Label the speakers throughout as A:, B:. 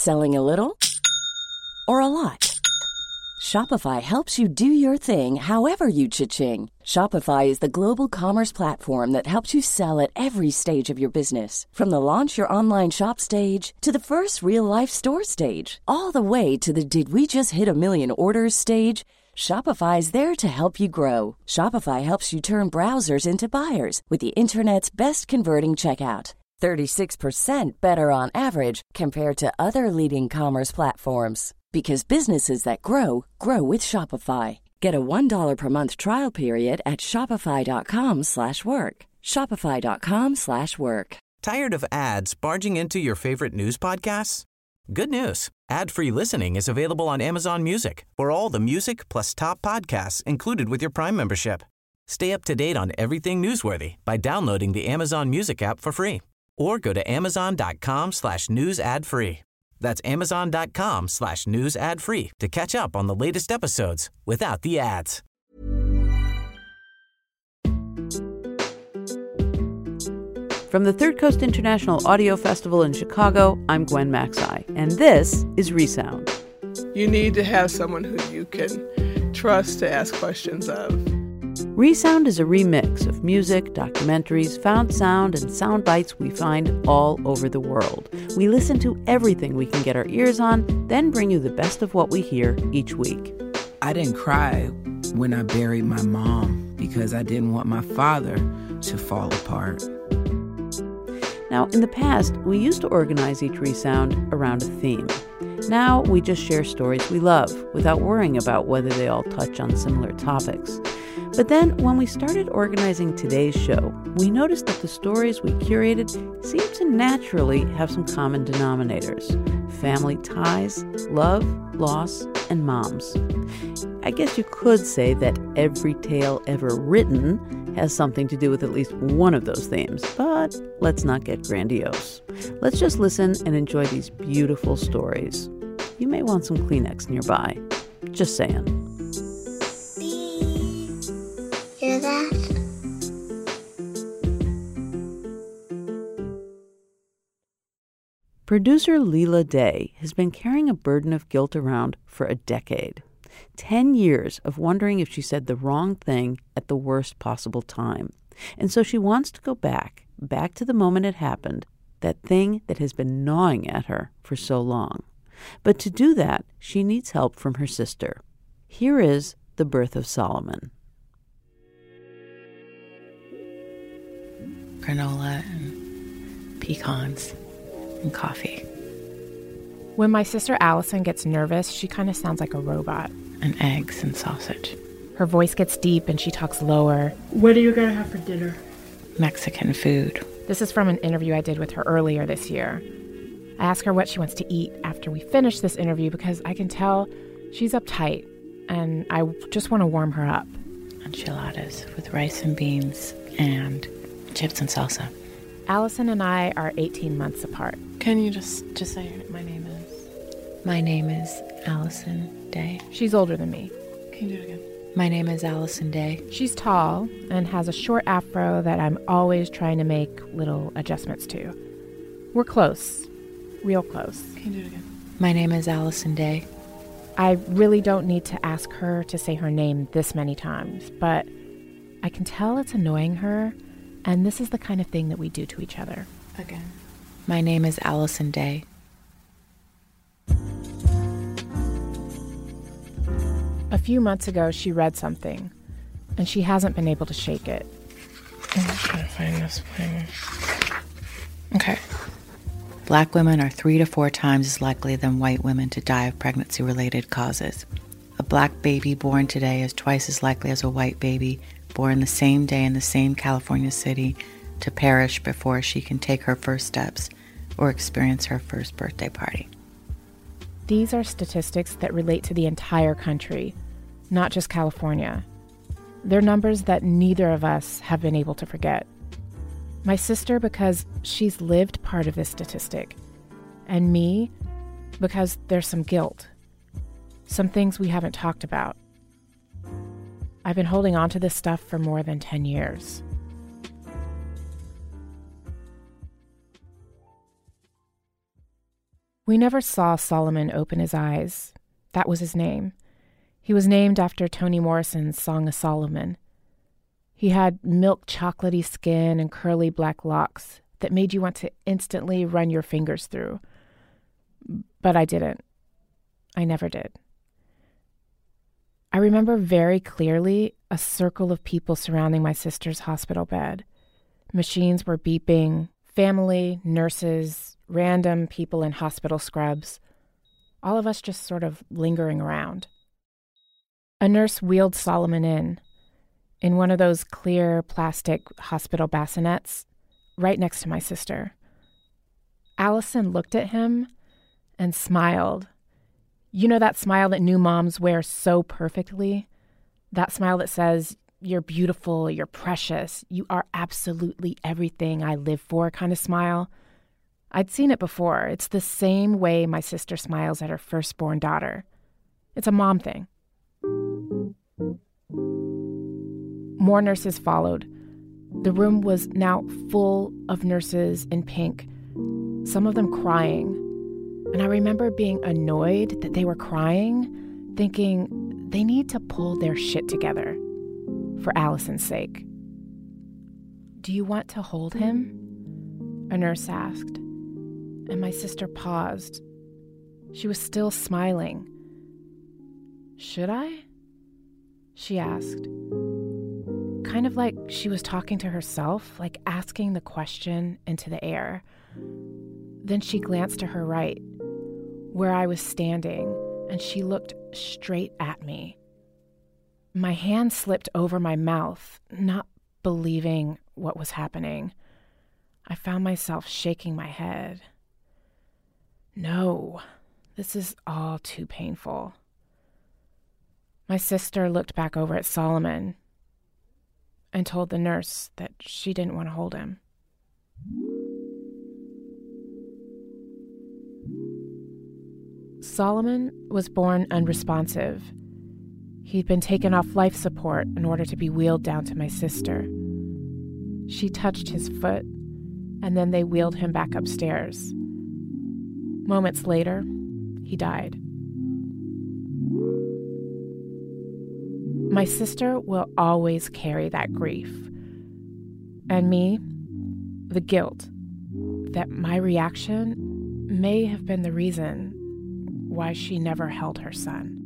A: Selling a little or a lot? Shopify helps you do your thing however you cha-ching. Shopify is the global commerce platform that helps you sell at every stage of your business. From the launch your online shop stage to the first real-life store stage, all the way to the did we just hit a million orders stage. Shopify is there to help you grow. Shopify helps you turn browsers into buyers with the internet's best converting checkout. 36% better on average compared to other leading commerce platforms. Because businesses that grow, grow with Shopify. Get a $1 per month trial period at shopify.com/work. Shopify.com/work.
B: Tired of ads barging into your favorite news podcasts? Good news. Ad-free listening is available on Amazon Music for all the music plus top podcasts included with your Prime membership. Stay up to date on everything newsworthy by downloading the Amazon Music app for free or go to amazon.com/news ad free. That's amazon.com/news ad free to catch up on the latest episodes without the ads.
C: From the Third Coast International Audio Festival in Chicago, I'm Gwen Macsai, and this is Resound.
D: You need to have someone who you can trust to ask questions of.
C: Resound is a remix of music, documentaries, found sound, and sound bites we find all over the world. We listen to everything we can get our ears on, then bring you the best of what we hear each week.
E: I didn't cry when I buried my mom because I didn't want my father to fall apart.
C: Now, in the past, we used to organize each Resound around a theme. Now, we just share stories we love without worrying about whether they all touch on similar topics. But then, when we started organizing today's show, we noticed that the stories we curated seemed to naturally have some common denominators: family ties, love, loss, and moms. I guess you could say that every tale ever written has something to do with at least one of those themes, but let's not get grandiose. Let's just listen and enjoy these beautiful stories. You may want some Kleenex nearby. Just saying.
F: Hear that?
C: Producer Leela Day has been carrying a burden of guilt around for a decade. 10 years of wondering if she said the wrong thing at the worst possible time. And so she wants to go back to the moment it happened, that thing that has been gnawing at her for so long. But to do that, she needs help from her sister. Here is The Birth of Solomon.
G: Granola and pecans and coffee.
H: When my sister Allison gets nervous, she kind of sounds like a robot.
G: And eggs and sausage.
H: Her voice gets deep and she talks lower.
I: What are you going to have for dinner?
G: Mexican food.
H: This is from an interview I did with her earlier this year. I asked her what she wants to eat after we finish this interview because I can tell she's uptight and I just want to warm her up.
G: Enchiladas with rice and beans and chips and salsa.
H: Allison and I are 18 months apart.
G: Can you just say my name is? My name is Allison Day.
H: She's older than me.
G: Can you do it again? My name is Allison Day.
H: She's tall and has a short afro that I'm always trying to make little adjustments to. We're close. Real close.
G: Can you do it again? My name is Allison Day.
H: I really don't need to ask her to say her name this many times, but I can tell it's annoying her, and this is the kind of thing that we do to each other.
G: Again. My name is Allison Day.
H: A few months ago, she read something, and she hasn't been able to shake it.
G: I'm just trying to find this thing. Okay. Black women are 3 to 4 times as likely than white women to die of pregnancy-related causes. A black baby born today is twice as likely as a white baby born the same day in the same California city to perish before she can take her first steps or experience her first birthday party.
H: These are statistics that relate to the entire country, not just California. They're numbers that neither of us have been able to forget. My sister because she's lived part of this statistic, and me because there's some guilt, some things we haven't talked about. I've been holding on to this stuff for more than 10 years. We never saw Solomon open his eyes. That was his name. He was named after Toni Morrison's Song of Solomon. He had milk chocolatey skin and curly black locks that made you want to instantly run your fingers through. But I didn't. I never did. I remember very clearly a circle of people surrounding my sister's hospital bed. Machines were beeping, family, nurses, random people in hospital scrubs. All of us just sort of lingering around. A nurse wheeled Solomon in one of those clear plastic hospital bassinets, right next to my sister. Allison looked at him and smiled. You know that smile that new moms wear so perfectly? That smile that says, "You're beautiful, you're precious, you are absolutely everything I live for" kind of smile. I'd seen it before. It's the same way my sister smiles at her firstborn daughter. It's a mom thing. More nurses followed. The room was now full of nurses in pink, some of them crying. And I remember being annoyed that they were crying, thinking they need to pull their shit together for Allison's sake. "Do you want to hold him?" a nurse asked. And my sister paused. She was still smiling. "Should I?" she asked. Kind of like she was talking to herself, like asking the question into the air. Then she glanced to her right, where I was standing, and she looked straight at me. My hand slipped over my mouth, not believing what was happening. I found myself shaking my head. No, this is all too painful. My sister looked back over at Solomon and told the nurse that she didn't want to hold him. Solomon was born unresponsive. He'd been taken off life support in order to be wheeled down to my sister. She touched his foot, and then they wheeled him back upstairs. Moments later, he died. My sister will always carry that grief. And me, the guilt that my reaction may have been the reason why she never held her son.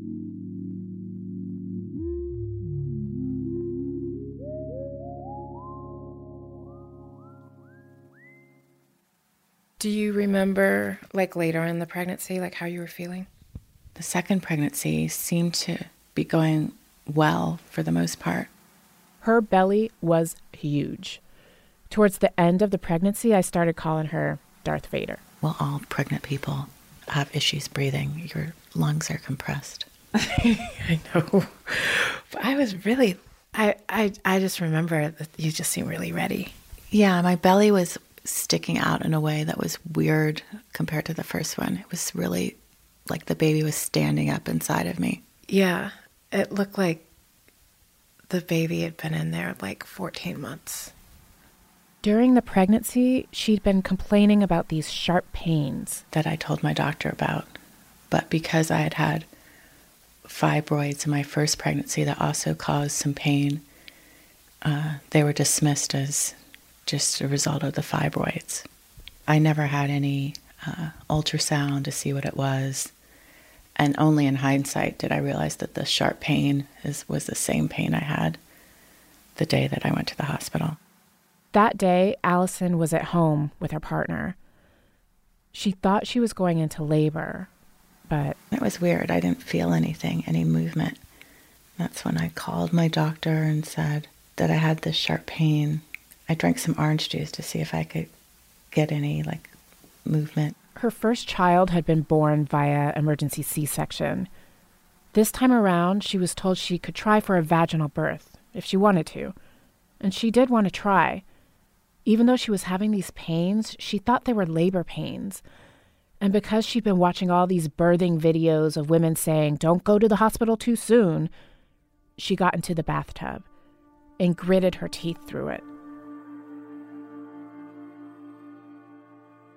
H: Do you remember, later in the pregnancy, how you were feeling?
G: The second pregnancy seemed to be going well for the most part.
H: Her belly was huge. Towards the end of the pregnancy, I started calling her Darth Vader.
G: Well, all pregnant people have issues breathing. Your lungs are compressed.
H: I know. But I was really, I just remember that you just seemed really ready.
G: Yeah, my belly was sticking out in a way that was weird compared to the first one. It was really like the baby was standing up inside of me.
H: Yeah, it looked like the baby had been in there 14 months. During the pregnancy, she'd been complaining about these sharp pains
G: that I told my doctor about. But because I had had fibroids in my first pregnancy that also caused some pain, they were dismissed as just a result of the fibroids. I never had any ultrasound to see what it was. And only in hindsight did I realize that the sharp pain was the same pain I had the day that I went to the hospital.
H: That day, Allison was at home with her partner. She thought she was going into labor, but...
G: It was weird. I didn't feel anything, any movement. That's when I called my doctor and said that I had this sharp pain. I drank some orange juice to see if I could get any, movement.
H: Her first child had been born via emergency C-section. This time around, she was told she could try for a vaginal birth if she wanted to. And she did want to try. Even though she was having these pains, she thought they were labor pains. And because she'd been watching all these birthing videos of women saying, "Don't go to the hospital too soon," she got into the bathtub and gritted her teeth through it.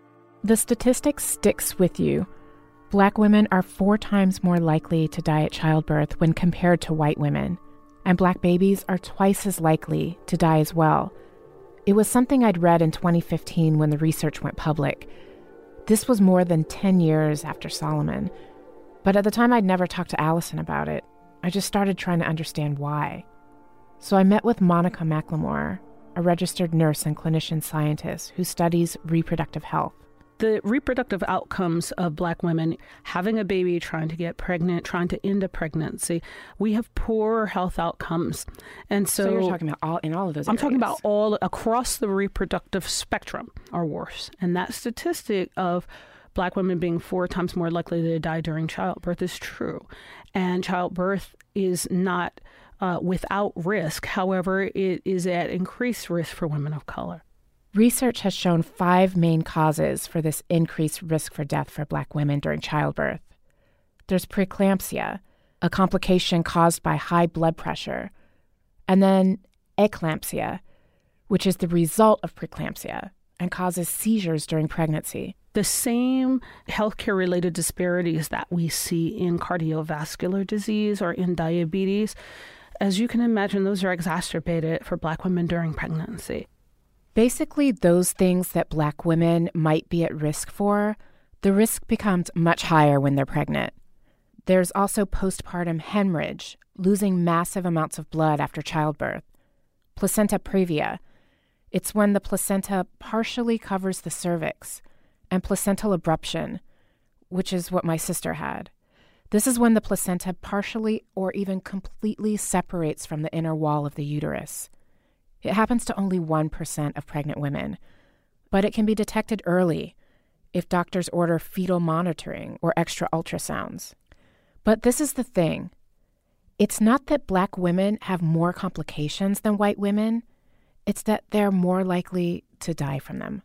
H: The statistic sticks with you. Black women are 4 times more likely to die at childbirth when compared to white women, and Black babies are twice as likely to die as well. It was something I'd read in 2015 when the research went public. This was more than 10 years after Solomon, but at the time I'd never talked to Allison about it. I just started trying to understand why. So I met with Monica McLemore, a registered nurse and clinician scientist who studies reproductive health.
J: The reproductive outcomes of Black women having a baby, trying to get pregnant, trying to end a pregnancy, we have poor health outcomes. And so
H: you're talking about all of those areas.
J: I'm talking about all across the reproductive spectrum are worse. And that statistic of Black women being 4 times more likely to die during childbirth is true. And childbirth is not without risk. However, it is at increased risk for women of color.
H: Research has shown 5 main causes for this increased risk for death for Black women during childbirth. There's preeclampsia, a complication caused by high blood pressure, and then eclampsia, which is the result of preeclampsia and causes seizures during pregnancy.
J: The same healthcare-related disparities that we see in cardiovascular disease or in diabetes, as you can imagine, those are exacerbated for Black women during pregnancy.
H: Basically, those things that Black women might be at risk for, the risk becomes much higher when they're pregnant. There's also postpartum hemorrhage, losing massive amounts of blood after childbirth. Placenta previa. It's when the placenta partially covers the cervix. And placental abruption, which is what my sister had. This is when the placenta partially or even completely separates from the inner wall of the uterus. It happens to only 1% of pregnant women, but it can be detected early if doctors order fetal monitoring or extra ultrasounds. But this is the thing. It's not that Black women have more complications than white women. It's that they're more likely to die from them.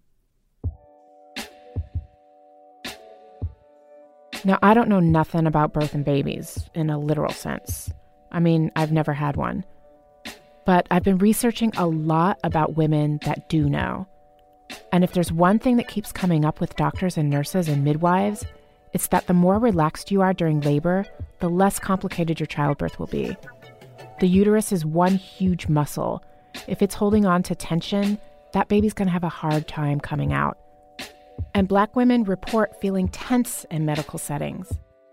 H: Now, I don't know nothing about birth and babies in a literal sense. I mean, I've never had one. But I've been researching a lot about women that do know. And if there's one thing that keeps coming up with doctors and nurses and midwives, it's that the more relaxed you are during labor, the less complicated your childbirth will be. The uterus is one huge muscle. If it's holding on to tension, that baby's going to have a hard time coming out. And Black women report feeling tense in medical settings.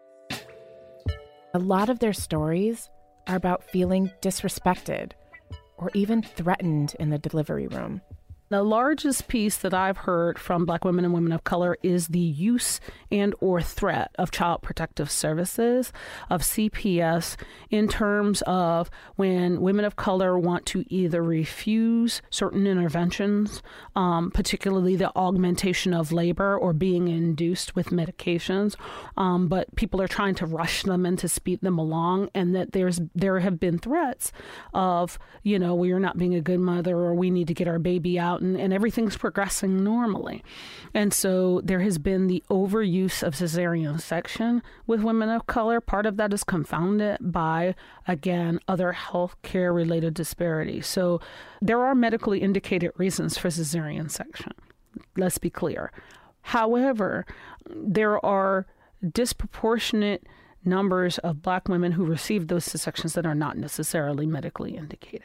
H: A lot of their stories are about feeling disrespected or even threatened in the delivery room.
J: The largest piece that I've heard from Black women and women of color is the use and or threat of Child Protective Services, of CPS, in terms of when women of color want to either refuse certain interventions, particularly the augmentation of labor or being induced with medications, but people are trying to rush them and to speed them along, and that there have been threats of, we are not being a good mother, or we need to get our baby out, and everything's progressing normally. And so there has been the overuse of cesarean section with women of color. Part of that is confounded by, again, other healthcare related disparities. So there are medically indicated reasons for cesarean section. Let's be clear. However, there are disproportionate numbers of Black women who receive those C-sections that are not necessarily medically indicated.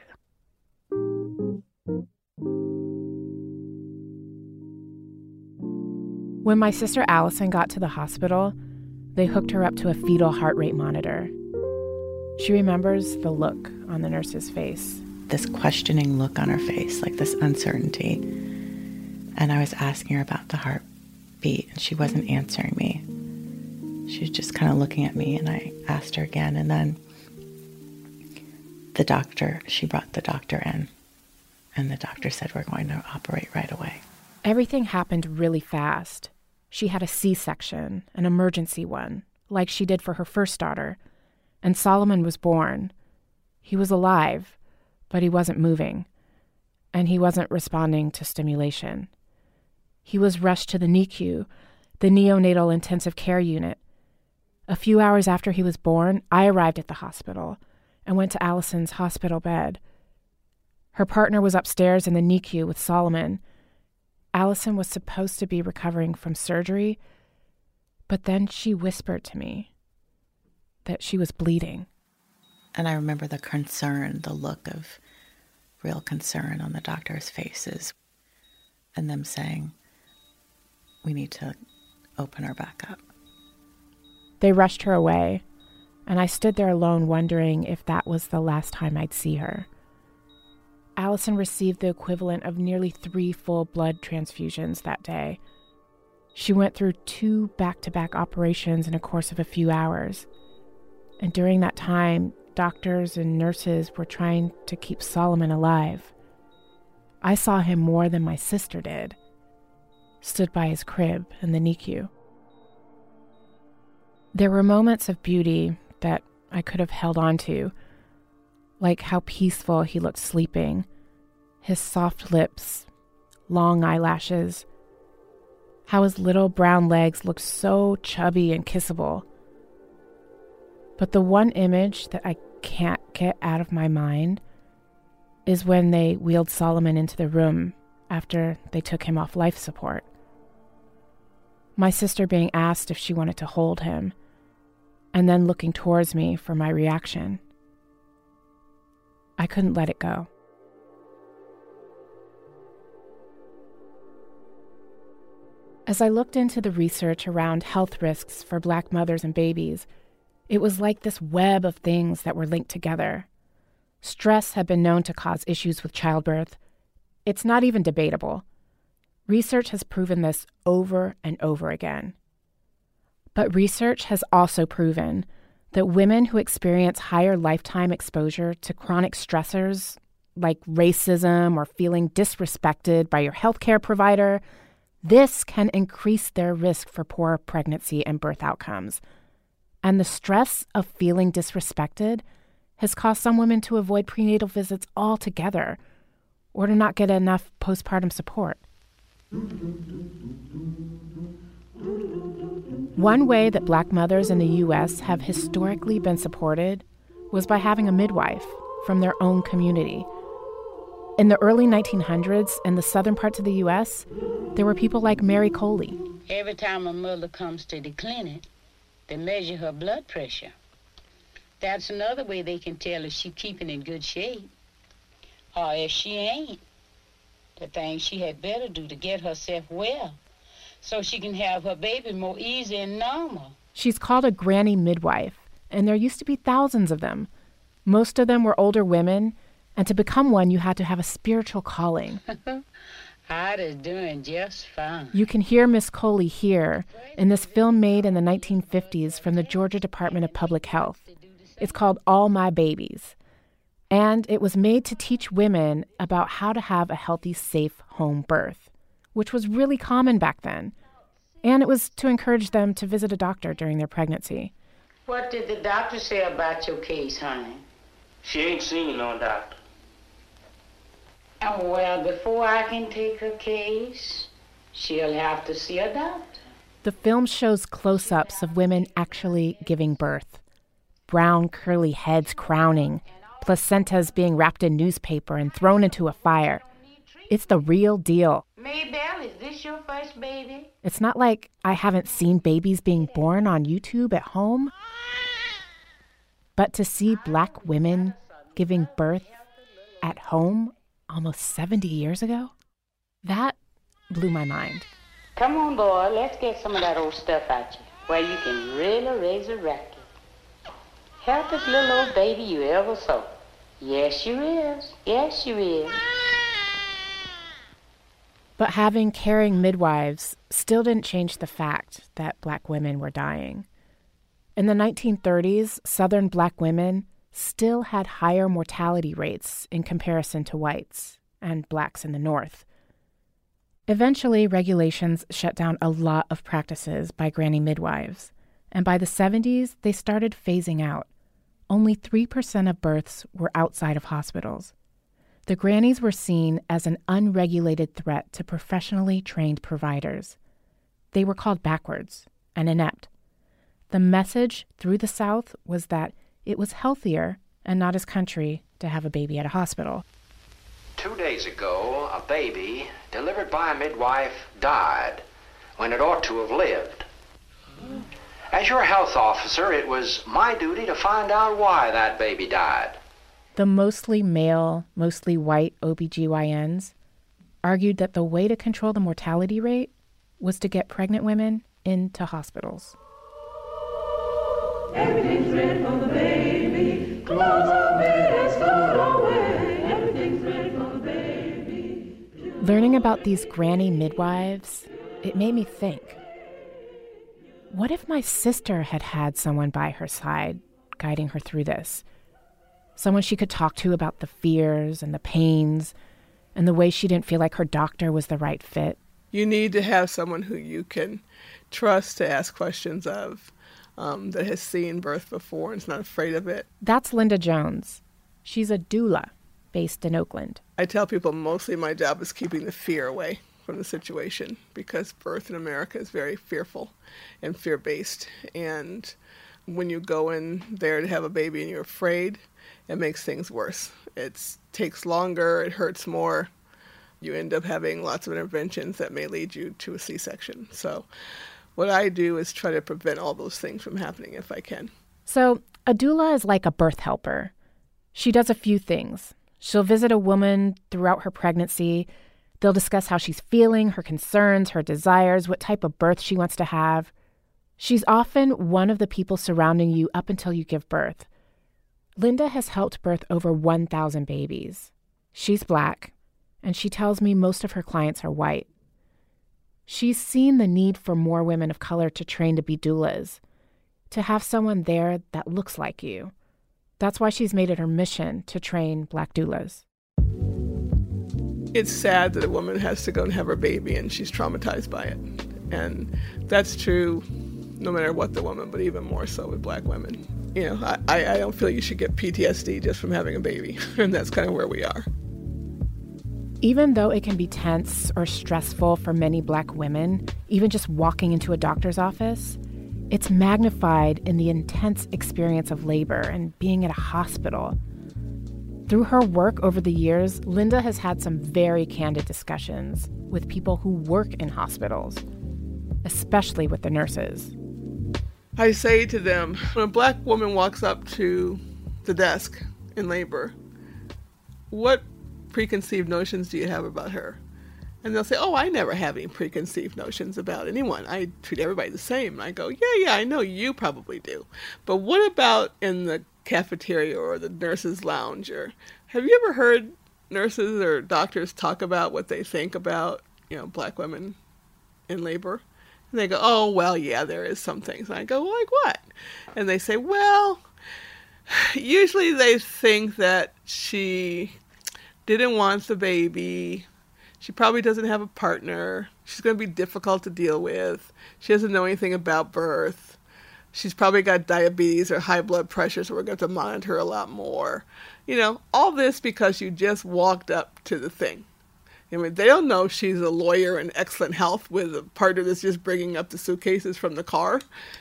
H: When my sister Allison got to the hospital, they hooked her up to a fetal heart rate monitor. She remembers the look on the nurse's face.
G: This questioning look on her face, like this uncertainty. And I was asking her about the heartbeat, and she wasn't answering me. She was just kind of looking at me, and I asked her again. And then she brought the doctor in, and the doctor said, "We're going to operate right away."
H: Everything happened really fast. She had a C-section, an emergency one, like she did for her first daughter. And Solomon was born. He was alive, but he wasn't moving. And he wasn't responding to stimulation. He was rushed to the NICU, the neonatal intensive care unit. A few hours after he was born, I arrived at the hospital and went to Allison's hospital bed. Her partner was upstairs in the NICU with Solomon, Allison was supposed to be recovering from surgery, but then she whispered to me that she was bleeding.
G: And I remember the concern, the look of real concern on the doctors' faces, and them saying, we need to open her back up.
H: They rushed her away, and I stood there alone wondering if that was the last time I'd see her. Allison received the equivalent of nearly 3 full blood transfusions that day. She went through 2 back-to-back operations in a course of a few hours. And during that time, doctors and nurses were trying to keep Solomon alive. I saw him more than my sister did. Stood by his crib in the NICU. There were moments of beauty that I could have held on to, like how peaceful he looked sleeping, his soft lips, long eyelashes, how his little brown legs looked so chubby and kissable. But the one image that I can't get out of my mind is when they wheeled Solomon into the room after they took him off life support. My sister being asked if she wanted to hold him, and then looking towards me for my reaction. I couldn't let it go. As I looked into the research around health risks for Black mothers and babies, it was like this web of things that were linked together. Stress had been known to cause issues with childbirth. It's not even debatable. Research has proven this over and over again. But research has also proven that women who experience higher lifetime exposure to chronic stressors like racism or feeling disrespected by your healthcare provider, this can increase their risk for poor pregnancy and birth outcomes. And the stress of feeling disrespected has caused some women to avoid prenatal visits altogether or to not get enough postpartum support. One way that Black mothers in the U.S. have historically been supported was by having a midwife from their own community. In the early 1900s, in the southern parts of the U.S., there were people like Mary Coley.
K: Every time a mother comes to the clinic, they measure her blood pressure. That's another way they can tell if she's keeping in good shape. Or if she ain't, the thing she had better do to get herself well, so she can have her baby more easy and normal.
H: She's called a granny midwife, and there used to be thousands of them. Most of them were older women, and to become one, you had to have a spiritual calling.
K: I was doing just fine.
H: You can hear Miss Coley here in this film made in the 1950s from the Georgia Department of Public Health. It's called All My Babies. And it was made to teach women about how to have a healthy, safe home birth, which was really common back then. And it was to encourage them to visit a doctor during their pregnancy.
K: What did the doctor say about your case, honey?
L: She ain't seen no doctor.
K: Oh, well, before I can take her case, she'll have to see a doctor.
H: The film shows close-ups of women actually giving birth. Brown, curly heads crowning, placentas being wrapped in newspaper and thrown into a fire. It's the real deal.
K: Maybelle, is this your first baby?
H: It's not like I haven't seen babies being born on YouTube at home. But to see Black women giving birth at home almost 70 years ago, that blew my mind.
K: Come on, boy, let's get some of that old stuff out you, where you can really raise a racket. Healthiest little old baby you ever saw. Yes, you is. Yes, you is.
H: But having caring midwives still didn't change the fact that Black women were dying. In the 1930s, Southern Black women still had higher mortality rates in comparison to whites and Blacks in the North. Eventually, regulations shut down a lot of practices by granny midwives, and by the 70s, they started phasing out. Only 3% of births were outside of hospitals. The grannies were seen as an unregulated threat to professionally trained providers. They were called backwards and inept. The message through the South was that it was healthier and not as country to have a baby at a hospital.
M: 2 days ago, a baby delivered by a midwife died when it ought to have lived. As your health officer, it was my duty to find out why that baby died.
H: The mostly male, mostly white OBGYNs argued that the way to control the mortality rate was to get pregnant women into hospitals.
N: Everything's ready for the baby. Clothes are made, stowed away. Everything's ready for the baby.
H: Learning about these granny midwives, it made me think. What if my sister had had someone by her side guiding her through this? Someone she could talk to about the fears and the pains and the way she didn't feel like her doctor was the right fit.
D: You need to have someone who you can trust to ask questions of, that has seen birth before and is not afraid of it.
H: That's Linda Jones. She's a doula based in Oakland.
D: I tell people mostly my job is keeping the fear away from the situation because birth in America is very fearful and fear-based. And when you go in there to have a baby and you're afraid, it makes things worse. It takes longer, it hurts more. You end up having lots of interventions that may lead you to a C-section. So what I do is try to prevent all those things from happening if I can.
H: So a doula is like a birth helper. She does a few things. She'll visit a woman throughout her pregnancy. They'll discuss how she's feeling, her concerns, her desires, what type of birth she wants to have. She's often one of the people surrounding you up until you give birth. Linda has helped birth over 1,000 babies. She's Black, and she tells me most of her clients are white. She's seen the need for more women of color to train to be doulas, to have someone there that looks like you. That's why she's made it her mission to train Black doulas.
D: It's sad that a woman has to go and have her baby and she's traumatized by it. And that's true no matter what the woman, but even more so with Black women. You know, I don't feel you should get PTSD just from having a baby, and that's kind of where we are.
H: Even though it can be tense or stressful for many Black women, even just walking into a doctor's office, it's magnified in the intense experience of labor and being at a hospital. Through her work over the years, Linda has had some very candid discussions with people who work in hospitals, especially with the nurses.
D: I say to them, when a Black woman walks up to the desk in labor, what preconceived notions do you have about her? And they'll say, oh, I never have any preconceived notions about anyone. I treat everybody the same. And I go, yeah, I know you probably do. But what about in the cafeteria or the nurses' lounge? Or have you ever heard nurses or doctors talk about what they think about, Black women in labor? And they go, oh, well, yeah, there is some things. And I go, well, like what? And they say, well, usually they think that she didn't want the baby. She probably doesn't have a partner. She's going to be difficult to deal with. She doesn't know anything about birth. She's probably got diabetes or high blood pressure, so we're going to have to monitor her a lot more. All this because you just walked up to the thing. They don't know she's a lawyer in excellent health with a partner that's just bringing up the suitcases from the car.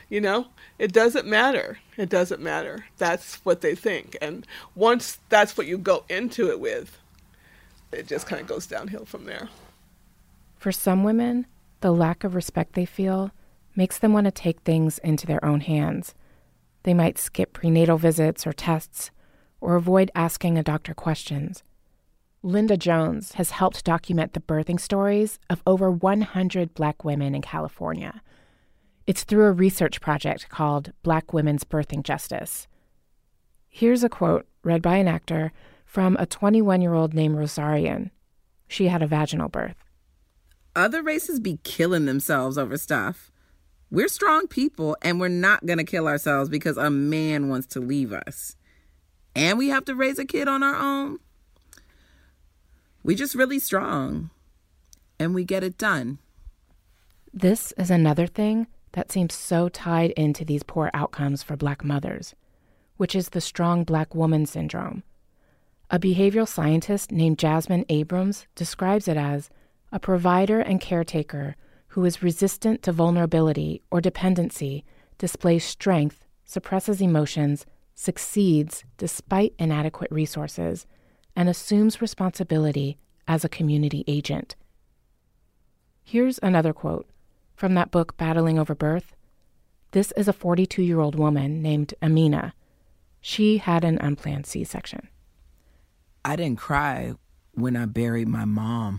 D: It doesn't matter. It doesn't matter. That's what they think. And once that's what you go into it with, it just kind of goes downhill from there.
H: For some women, the lack of respect they feel makes them want to take things into their own hands. They might skip prenatal visits or tests, or avoid asking a doctor questions. Linda Jones has helped document the birthing stories of over 100 Black women in California. It's through a research project called Black Women's Birthing Justice. Here's a quote read by an actor from a 21-year-old named Rosarian. She had a vaginal birth.
E: Other races be killing themselves over stuff. We're strong people, and we're not going to kill ourselves because a man wants to leave us. And we have to raise a kid on our own. We just really strong, and we get it done.
H: This is another thing that seems so tied into these poor outcomes for Black mothers, which is the strong Black woman syndrome. A behavioral scientist named Jasmine Abrams describes it as a provider and caretaker who is resistant to vulnerability or dependency, displays strength, suppresses emotions, succeeds despite inadequate resources, and assumes responsibility as a community agent. Here's another quote from that book, Battling Over Birth. This is a 42-year-old woman named Amina. She had an unplanned C-section.
E: I didn't cry when I buried my mom.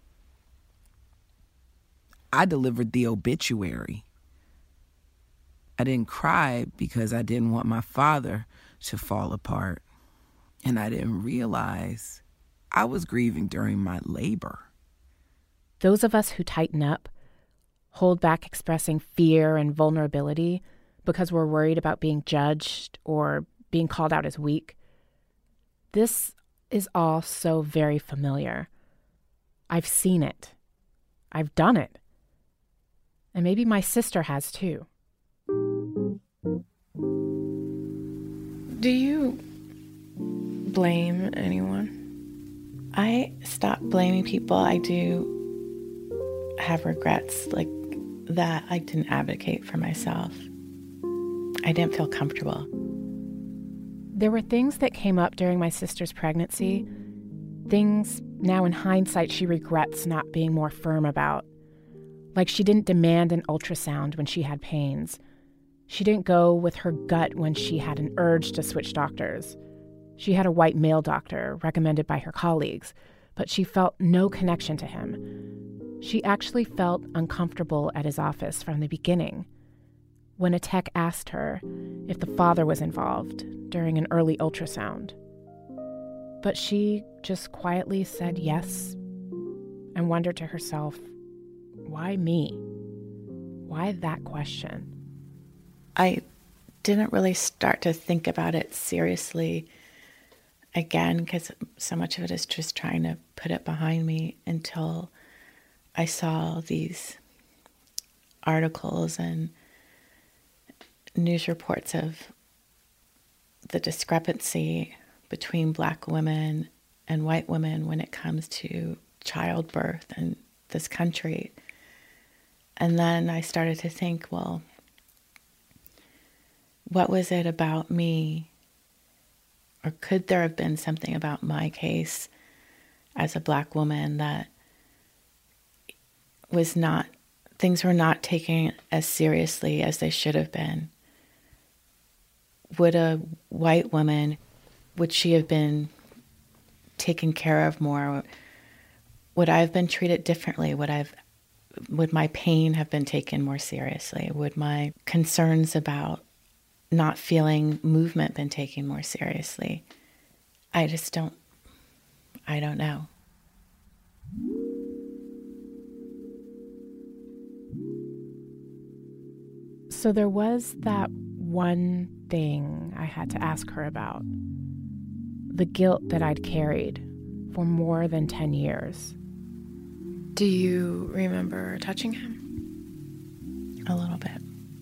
E: I delivered the obituary. I didn't cry because I didn't want my father to fall apart. And I didn't realize I was grieving during my labor.
H: Those of us who tighten up, hold back expressing fear and vulnerability because we're worried about being judged or being called out as weak, this is all so very familiar. I've seen it. I've done it. And maybe my sister has too.
O: Do you blame anyone?
G: I stopped blaming people. I do have regrets like that I didn't advocate for myself. I didn't feel comfortable.
H: There were things that came up during my sister's pregnancy, things now in hindsight she regrets not being more firm about. Like she didn't demand an ultrasound when she had pains. She didn't go with her gut when she had an urge to switch doctors. She had a white male doctor recommended by her colleagues, but she felt no connection to him. She actually felt uncomfortable at his office from the beginning. When a tech asked her if the father was involved during an early ultrasound. But she just quietly said yes and wondered to herself, why me? Why that question?
G: I didn't really start to think about it seriously again because so much of it is just trying to put it behind me until I saw these articles and news reports of the discrepancy between Black women and white women when it comes to childbirth in this country. And then I started to think, well, what was it about me? Or could there have been something about my case as a Black woman that was not, things were not taken as seriously as they should have been? Would a white woman, would she have been taken care of more? Would I have been treated differently? Would my pain have been taken more seriously? Would my concerns about not feeling movement been taken more seriously? I don't know.
H: So there was that one thing I had to ask her about. The guilt that I'd carried for more than 10 years.
O: Do you remember touching him?
G: A little bit.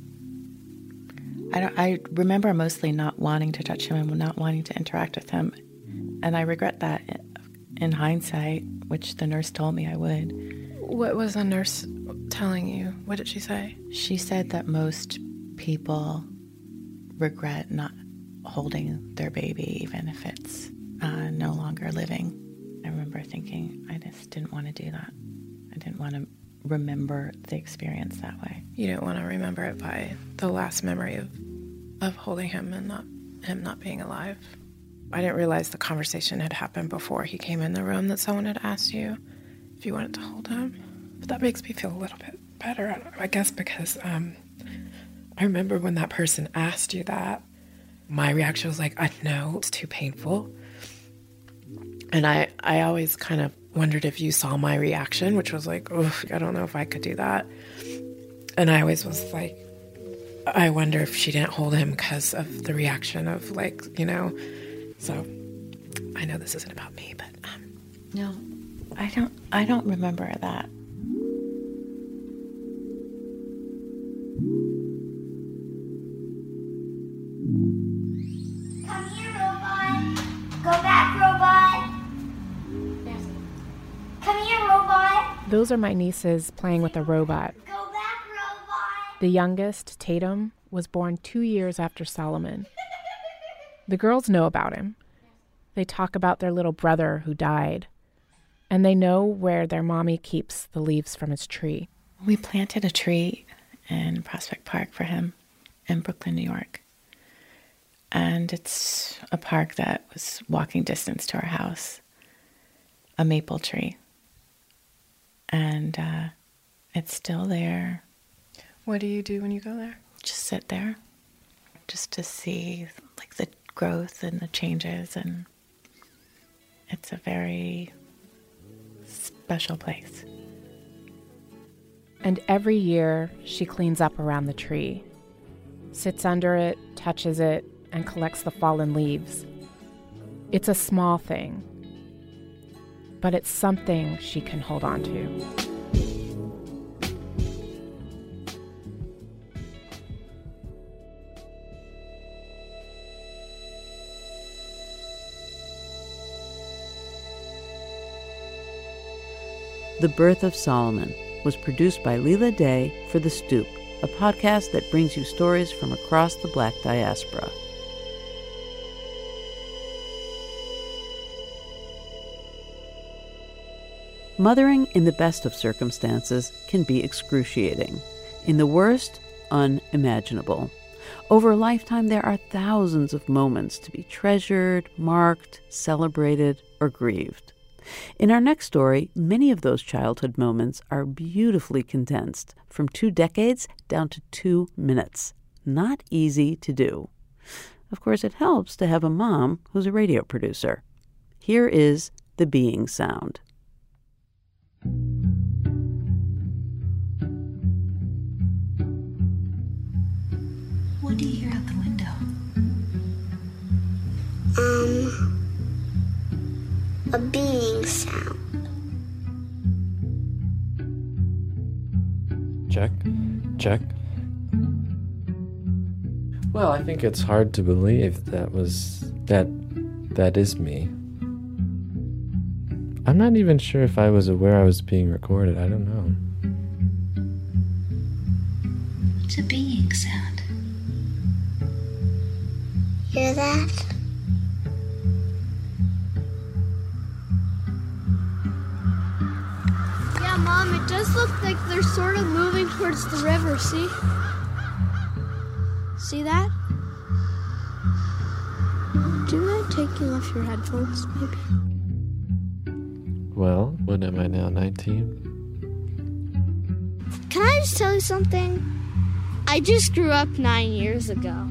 G: I remember mostly not wanting to touch him and not wanting to interact with him. And I regret that in hindsight, which the nurse told me I would.
O: What was the nurse telling you? What did she say?
G: She said that most people regret not holding their baby, even if it's no longer living. I remember thinking, I just didn't want to do that. I didn't want to remember the experience that way.
O: You didn't want to remember it by the last memory of holding him and him not being alive. I didn't realize the conversation had happened before he came in the room, that someone had asked you if you wanted to hold him. But that makes me feel a little bit better, I guess, because I remember when that person asked you that, my reaction was like, no, it's too painful. And I always kind of wondered if you saw my reaction, which was like, oh, I don't know if I could do that. And I always was like, I wonder if she didn't hold him because of the reaction of like, so I know this isn't about me, but
G: no, I don't remember that.
F: Come here, robot. Go back, robot. Come here, robot.
H: Those are my nieces playing with a robot.
F: Go back, robot.
H: The youngest, Tatum, was born 2 years after Solomon. The girls know about him. They talk about their little brother who died. And they know where their mommy keeps the leaves from his tree.
G: We planted a tree in Prospect Park for him in Brooklyn, New York. And it's a park that was walking distance to our house, a maple tree. And it's still there.
O: What do you do when you go there?
G: Just sit there, just to see like the growth and the changes. And it's a very special place.
H: And every year, she cleans up around the tree, sits under it, touches it, and collects the fallen leaves. It's a small thing, but it's something she can hold on to.
C: The Birth of Solomon was produced by Leela Day for The Stoop, a podcast that brings you stories from across the Black diaspora. Mothering in the best of circumstances can be excruciating. In the worst, unimaginable. Over a lifetime, there are thousands of moments to be treasured, marked, celebrated, or grieved. In our next story, many of those childhood moments are beautifully condensed from 2 decades down to 2 minutes. Not easy to do. Of course, it helps to have a mom who's a radio producer. Here is the being sound.
P: What do you hear out the window?
F: A being sound.
Q: Check. Well, I think it's hard to believe that is me. I'm not even sure if I was aware I was being recorded. I don't know.
P: It's a being sound.
F: Hear that?
R: Yeah, Mom, it does look like they're sort of moving towards the river, see? See that? Do you mind taking off your headphones, maybe?
Q: Well, when am I now, 19?
R: Can I just tell you something? I just grew up 9 years ago.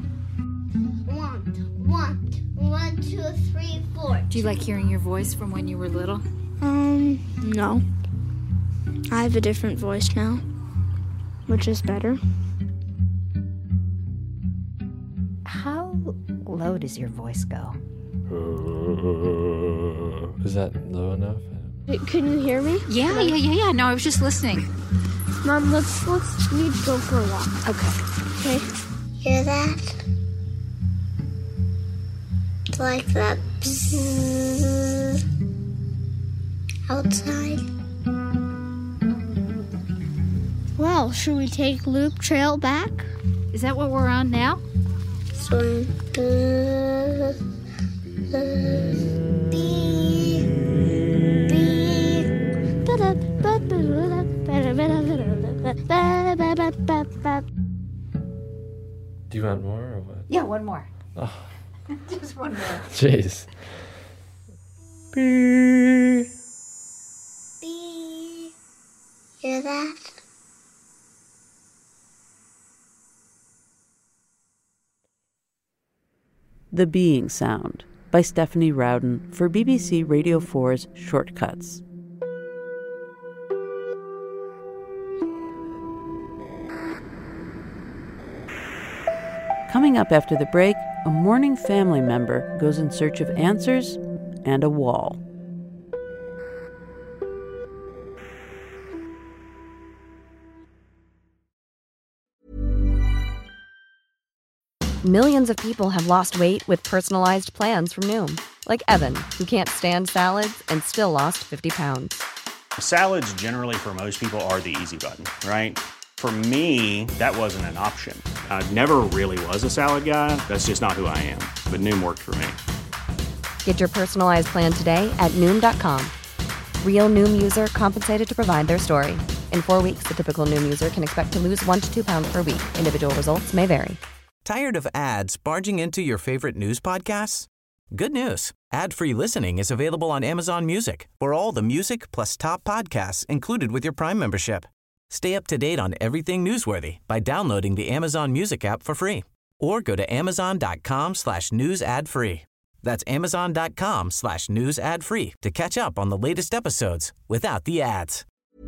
F: 1, 2, 3, 4.
P: Do you like hearing your voice from when you were little?
R: No. I have a different voice now, which is better.
S: How low does your voice go?
Q: Is that low enough?
R: Can you hear me?
P: Yeah. No, I was just listening.
R: Mom, let's need to go for a walk.
P: Okay.
F: Hear that? It's like that bzzz outside.
R: Well, should we take Loop Trail back?
P: Is that what we're on now?
F: Swing.
Q: Do you want more or what?
P: Yeah, one more.
Q: Oh.
P: Just one more.
Q: Jeez.
F: Bee. Hear that?
C: The Being Sound by Stephanie Rowden for BBC Radio 4's Shortcuts. Coming up after the break, a mourning family member goes in search of answers and a wall.
T: Millions of people have lost weight with personalized plans from Noom. Like Evan, who can't stand salads and still lost 50 pounds.
U: Salads generally for most people are the easy button, right? For me, that wasn't an option. I never really was a salad guy. That's just not who I am. But Noom worked for me.
T: Get your personalized plan today at Noom.com. Real Noom user compensated to provide their story. In 4 weeks, the typical Noom user can expect to lose 1 to 2 pounds per week. Individual results may vary.
B: Tired of ads barging into your favorite news podcasts? Good news. Ad-free listening is available on Amazon Music for all the music plus top podcasts included with your Prime membership. Stay up to date on everything newsworthy by downloading the Amazon Music app for free or go to amazon.com/news ad free. That's amazon.com/news ad free to catch up on the latest episodes without the ads.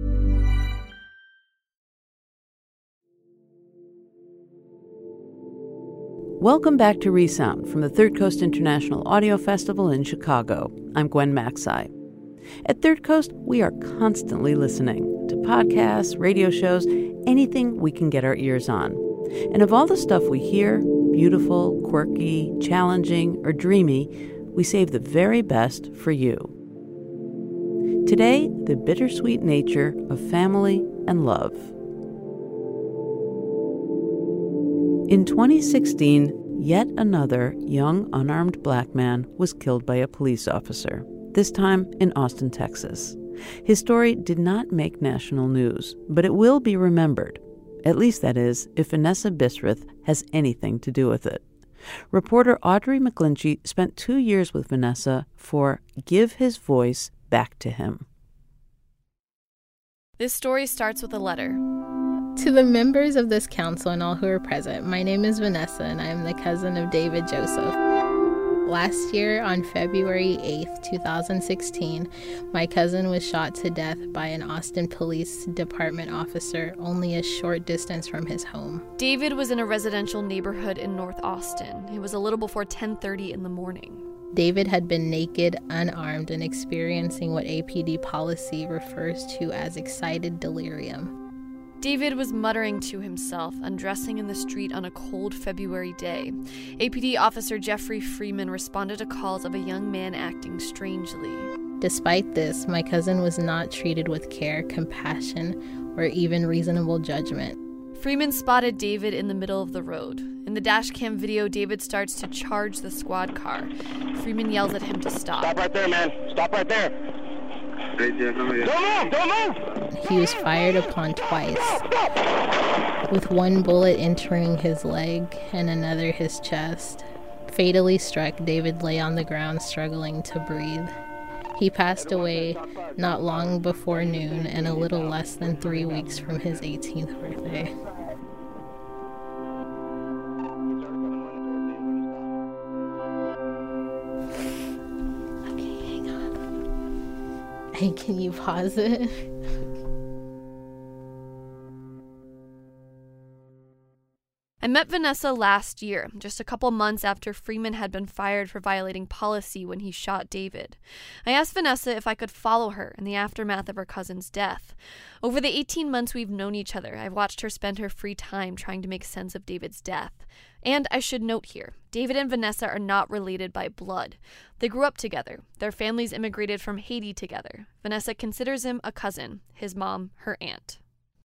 C: Welcome back to Resound from the Third Coast International Audio Festival in Chicago. I'm Gwen Macsai. At Third Coast, we are constantly listening to podcasts, radio shows, anything we can get our ears on. And of all the stuff we hear, beautiful, quirky, challenging, or dreamy, we save the very best for you. Today, the bittersweet nature of family and love. In 2016, yet another young unarmed black man was killed by a police officer, this time in Austin, Texas. His story did not make national news, but it will be remembered. At least that is, if Vanessa Bisrith has anything to do with it. Reporter Audrey McGlinchey spent 2 years with Vanessa for Give His Voice Back to Him.
A: This story starts with a letter.
V: To the members of this council and all who are present, my name is Vanessa and I am the cousin of David Joseph. Last year, on February 8th, 2016, my cousin was shot to death by an Austin Police Department officer only a short distance from his home.
A: David was in a residential neighborhood in North Austin. It was a little before 10:30 in the morning.
V: David had been naked, unarmed, and experiencing what APD policy refers to as excited delirium.
A: David was muttering to himself, undressing in the street on a cold February day. APD officer Jeffrey Freeman responded to calls of a young man acting strangely.
V: Despite this, my cousin was not treated with care, compassion, or even reasonable judgment.
A: Freeman spotted David in the middle of the road. In the dashcam video, David starts to charge the squad car. Freeman yells at him to stop.
L: Stop right there, man. Stop right there. Right there. Don't move! Don't move!
V: He was fired upon twice, with one bullet entering his leg and another his chest. Fatally struck, David lay on the ground struggling to breathe. He passed away not long before noon and a little less than 3 weeks from his 18th birthday. Okay, hang on. Hey, can you pause it?
A: I met Vanessa last year, just a couple months after Freeman had been fired for violating policy when he shot David. I asked Vanessa if I could follow her in the aftermath of her cousin's death. Over the 18 months we've known each other, I've watched her spend her free time trying to make sense of David's death. And I should note here, David and Vanessa are not related by blood. They grew up together. Their families immigrated from Haiti together. Vanessa considers him a cousin, his mom, her aunt.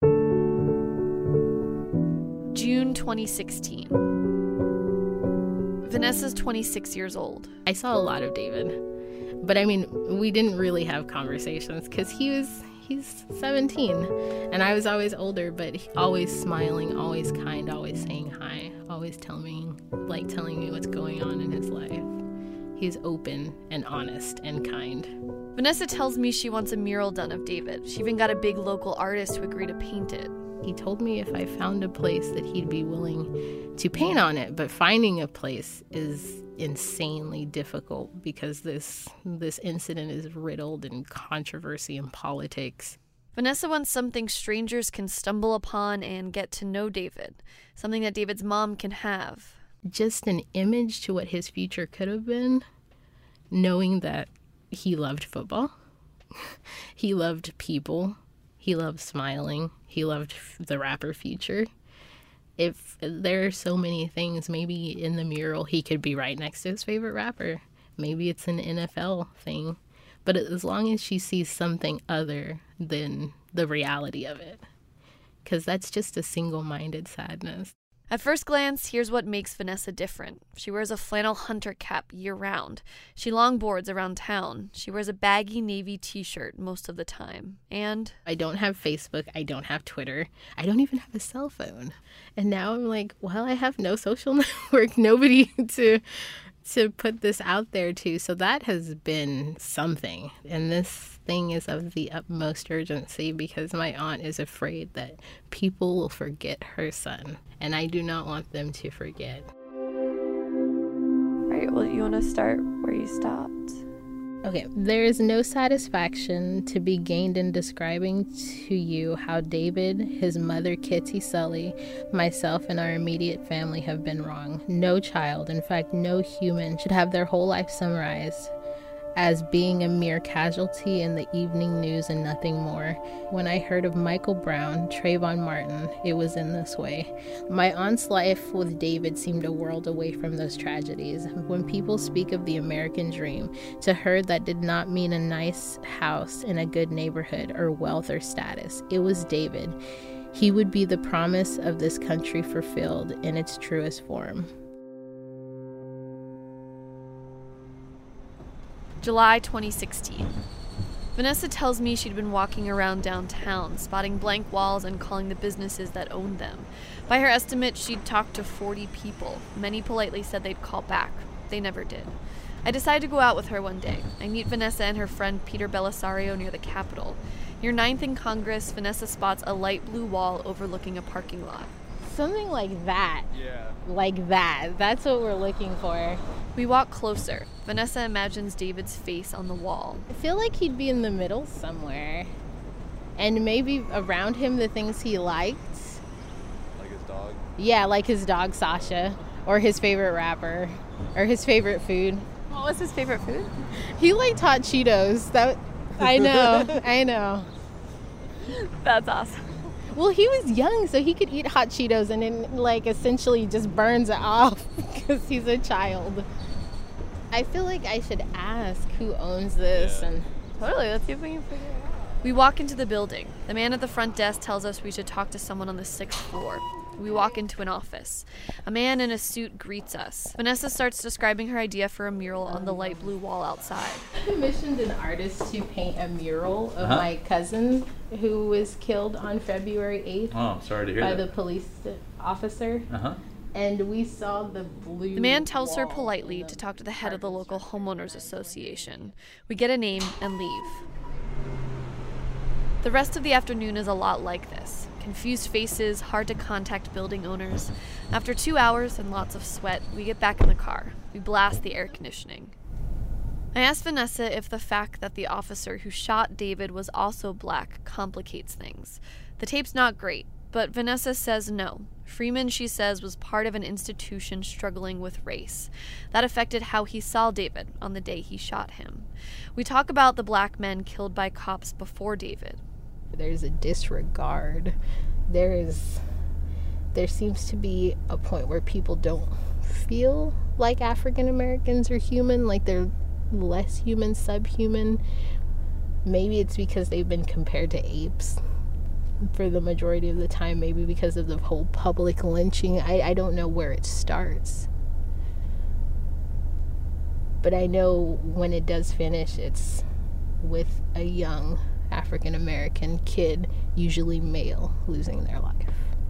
A: June 2016. Vanessa's 26 years old.
V: I saw a lot of David, but I mean, we didn't really have conversations because he's 17 and I was always older, but always smiling, always kind, always saying hi, always telling me what's going on in his life. He's open and honest and kind.
A: Vanessa tells me she wants a mural done of David. She even got a big local artist to agree to paint it.
V: He told me if I found a place that he'd be willing to paint on it, but finding a place is insanely difficult because this incident is riddled in controversy and politics.
A: Vanessa wants something strangers can stumble upon and get to know David, something that David's mom can have.
V: Just an image to what his future could have been, knowing that he loved football, he loved people, he loved smiling, he loved the rapper Future. If there are so many things, maybe in the mural he could be right next to his favorite rapper. Maybe it's an NFL thing. But as long as she sees something other than the reality of it, because that's just a single-minded sadness.
A: At first glance, here's what makes Vanessa different. She wears a flannel hunter cap year-round. She longboards around town. She wears a baggy navy t-shirt most of the time. And
V: I don't have Facebook. I don't have Twitter. I don't even have a cell phone. And now I'm like, well, I have no social network, nobody to put this out there to. So that has been something. And this thing is of the utmost urgency because my aunt is afraid that people will forget her son. And I do not want them to forget.
A: All right, well, you want to start where you stopped?
V: Okay, there is no satisfaction to be gained in describing to you how David, his mother Kitty Sully, myself, and our immediate family have been wrong. No child, in fact, no human, should have their whole life summarized as being a mere casualty in the evening news and nothing more. When I heard of Michael Brown, Trayvon Martin, it was in this way. My aunt's life with David seemed a world away from those tragedies. When people speak of the American dream, to her that did not mean a nice house in a good neighborhood or wealth or status. It was David. He would be the promise of this country fulfilled in its truest form.
A: July 2016. Vanessa tells me she'd been walking around downtown, spotting blank walls and calling the businesses that owned them. By her estimate, she'd talked to 40 people. Many politely said they'd call back. They never did. I decided to go out with her one day. I meet Vanessa and her friend Peter Belisario near the Capitol. Near 9th and Congress, Vanessa spots a light blue wall overlooking a parking lot.
V: Something like that. Yeah. Like that. That's what we're looking for.
A: We walk closer. Vanessa imagines David's face on the wall.
V: I feel like he'd be in the middle somewhere. And maybe around him the things he liked.
I: Like his dog?
V: Yeah, like his dog Sasha. Or his favorite rapper. Or his favorite food.
A: What was his favorite food?
V: He liked hot Cheetos. I know. I know.
A: That's awesome.
V: Well, he was young, so he could eat hot Cheetos and then, essentially just burns it off because he's a child. I feel like I should ask who owns this. And
A: Totally, let's see if we can figure it out. We walk into the building. The man at the front desk tells us we should talk to someone on the 6th floor. We walk into an office. A man in a suit greets us. Vanessa starts describing her idea for a mural on the light blue wall outside.
V: I commissioned an artist to paint a mural of my cousin who was killed on February 8th.
I: Oh, I'm sorry to hear
V: by
I: that.
V: the police officer. And we saw the blue
A: The man tells her politely to talk to the head of the local homeowners association. We get a name and leave. The rest of the afternoon is a lot like this. Confused faces, hard to contact building owners. After 2 hours and lots of sweat, we get back in the car. We blast the air conditioning. I asked Vanessa if the fact that the officer who shot David was also black complicates things. The tape's not great, but Vanessa says no. Freeman, she says, was part of an institution struggling with race. That affected how he saw David on the day he shot him. We talk about the black men killed by cops before David.
V: There's a disregard. There seems to be a point where people don't feel like African Americans are human, like they're less human, subhuman. Maybe it's because they've been compared to apes for the majority of the time, maybe because of the whole public lynching. I don't know where it starts. But I know when it does finish, it's with a young African American kid, usually male, losing their life.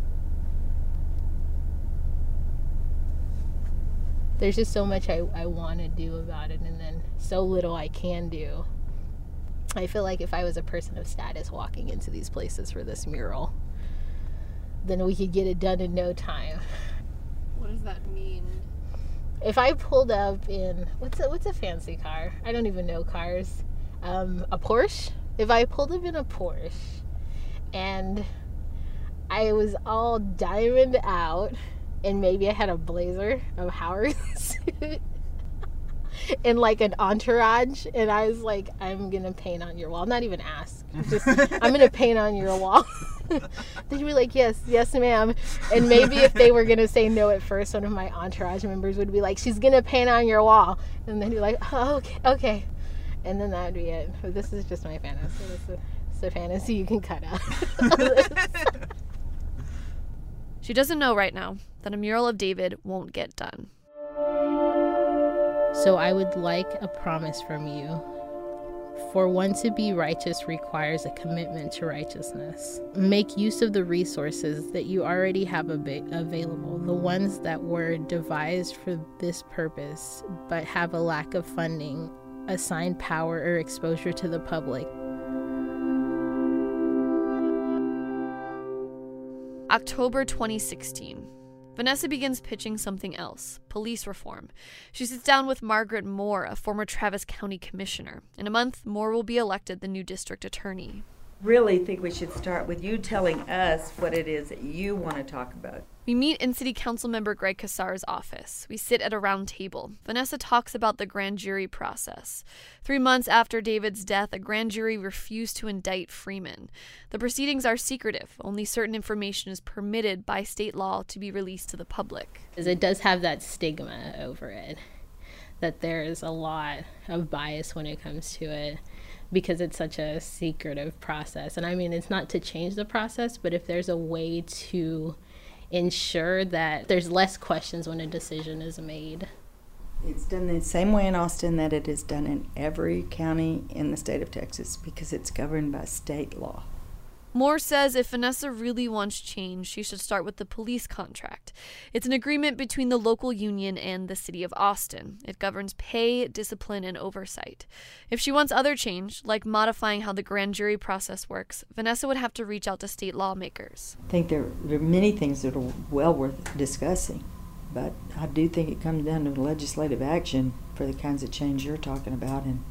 V: There's just so much I want to do about it, and then so little I can do. I feel like if I was a person of status walking into these places for this mural, then we could get it done in no time.
A: What does that mean?
V: If I pulled up in, what's a fancy car? I don't even know cars. A Porsche? If I pulled up in a Porsche and I was all diamond out and maybe I had a blazer, a Howard suit, and like an entourage, and I was like, I'm gonna paint on your wall. Not even ask. Just, I'm gonna paint on your wall. They'd be like, yes, ma'am. And maybe if they were gonna say no at first, one of my entourage members would be like, she's gonna paint on your wall. And then be like, oh, okay. And then that would be it. But this is just my fantasy. It's a fantasy you can cut out.
A: She doesn't know right now, that a mural of David won't get done.
V: So I would like a promise from you. For one to be righteous requires a commitment to righteousness. Make use of the resources that you already have available, the ones that were devised for this purpose but have a lack of funding, assigned power, or exposure to the public.
A: October 2016. Vanessa begins pitching something else, police reform. She sits down with Margaret Moore, a former Travis County commissioner. In a month, Moore will be elected the new district attorney.
J: Really think we should start with you telling us what it is that you want to talk about.
A: We meet in City Council member Greg Casar's office. We sit at a round table. Vanessa talks about the grand jury process. 3 months after David's death, a grand jury refused to indict Freeman. The proceedings are secretive. Only certain information is permitted by state law to be released to the public.
V: It does have that stigma over it, that there's a lot of bias when it comes to it, because it's such a secretive process. And I mean, it's not to change the process, but if there's a way to ensure that there's less questions when a decision is made.
J: It's done the same way in Austin that it is done in every county in the state of Texas, because it's governed by state law.
A: Moore says if Vanessa really wants change, she should start with the police contract. It's an agreement between the local union and the city of Austin. It governs pay, discipline, and oversight. If she wants other change, like modifying how the grand jury process works, Vanessa would have to reach out to state lawmakers.
J: I think there are many things that are well worth discussing, but I do think it comes down to legislative action for the kinds of change you're talking about. And